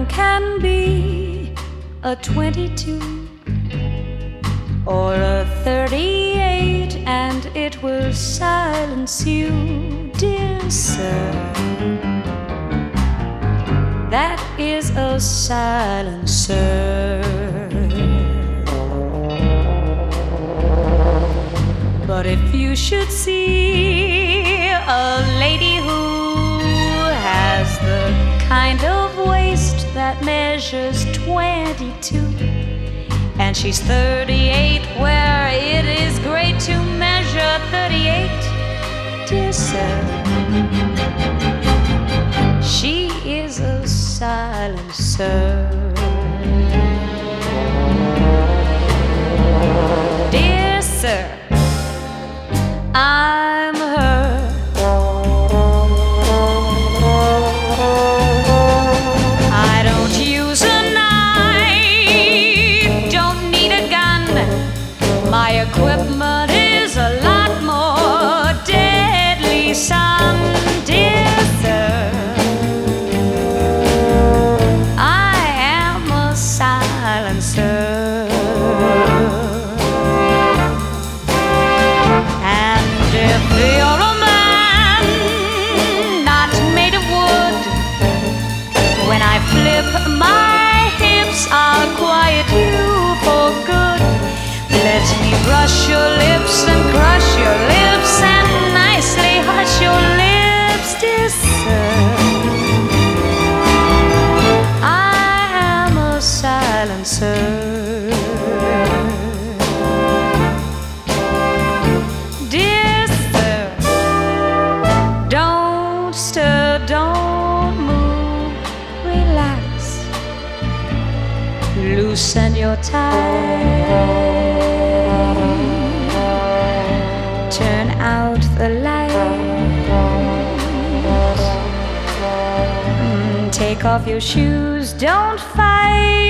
gun can be a 22 or a 38, and it will silence you, dear sir. That is a silencer. But if you should see a lady who has the kind of waist that measures 22, and she's 38, where it is great to measure 38, dear sir, she is a silencer. Dear sir, I'm her. I don't use a knife, don't need a gun. My equipment is a lot more deadly, son, dear sir. I am a silencer. If you're a man not made of wood, when I flip my hips, I'll quiet you for good. Let me brush your lips and crush your lips and nicely hush your lips, dear sir. I am a silencer. Don't move, relax, loosen your tie, turn out the light, take off your shoes, don't fight.